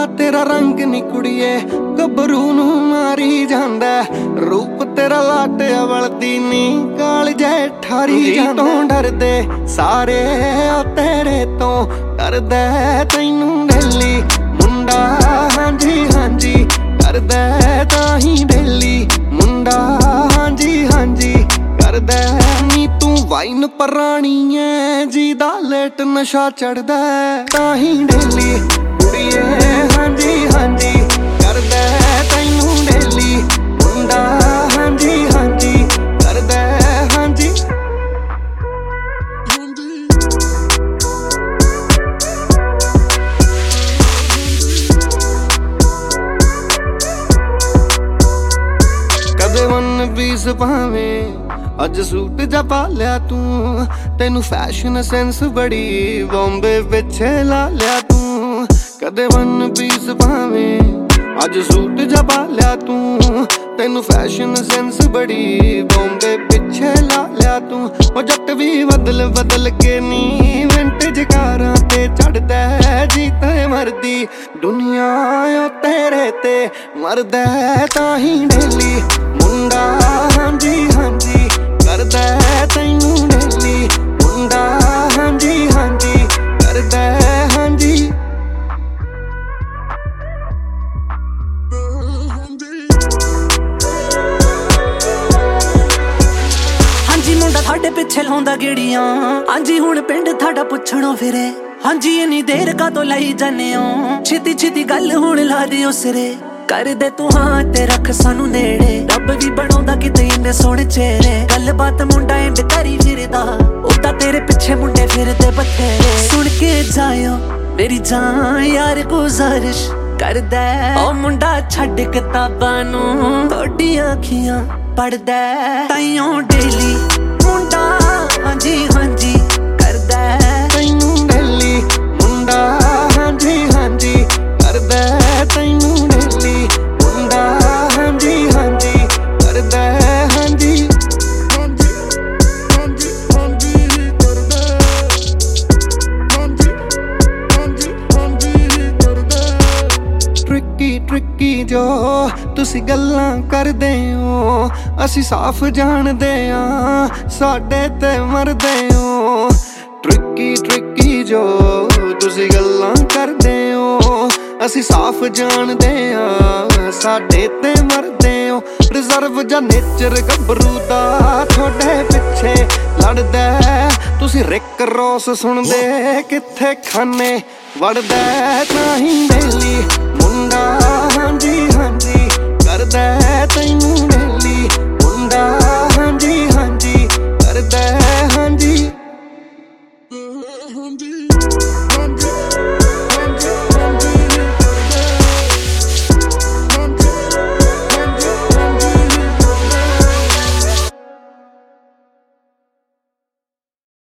तेरा रंग नी कुड़िए गबरू नू मारी जांदा रूप तेरा लाटे वलदी नी काल जै ठारी जांदा तों डरदे सारे आ तेरे तो करदा तैनू डेली मुंडा हांजी हांजी करदा ताही डेली मुंडा हांजी हांजी करदा नी तू वाइन परानी है जीदा लेट नशा चढ़दा ताही डेली कुड़िए हांजी हांजी करदा तैनू डेली मुंडा हांजी हांजी करदा हांजी कदे वन पीस भावें अज सूट जा पा लिया तू तेनू फैशन सेंस बड़ी बॉम्बे पिछे ला लिया तू कदे वन पीस भावें अज सूट जा पा लिया तू तेनू फैशन सेंस बड़ी बॉम्बे पिछे ला लिया तू ओ जट भी बदल बदल के नी विंटेज कारां ते चढ़दा जीते मरदी दुनिया ओ तेरे ते मरदा ताही डेली मुंडा हांजी हांजी करदा तैनू डेली मुंडा हांजी हांजी करदा हांजी हांजी मुंडा थाडे पिछे लाउंदा गेड़ियां हांजी हुण पिंड थाडा पुछणो फिरे हांजी इन्नी देर का तो लाई जाने हो छेती छेती गल हुण ला दियो सिरे कर दे तू हाँ ते रख सानू नेड़े रब भी बनाउंदा किते इन्ने सोहणे चेहरे गल बात मुंडा इंड करी फिरदा उदा तेरे पिछे मुंडे फिरदे बथेरे सुन के जायो मेरी जान यार गुजारिश करदा ओ मुंडा छड्ड किताबां नू तोड़ियां अखियां पढ़दा ताइयों डेली मुंडा हांजी हांजी करदा तैनू डेली मुंडा हांजी हांजी करदा तैनू डेली मुंडा हांजी हांजी करदा हांजी हांजी हांजी हांजी करदा हांजी हांजी हांजी करदा ट्रिकी ट्रिकी जो तुसी गल्लां करदे हो असी साफ जानदे आ साडे ते मरदे हो ट्रिकी ट्रिकी जो तुसी गल्लां करदे हो असी साफ जानदे आ साडे ते मरदे हो रिजर्व जा नेचर गबरू दा थोड़े पिछे लड़दा तुसी रिक रोस सुनदे किथे खाने वड़दा ताही डेली मुंडा हांजी हांजी करदा तैनू डेली मुंडा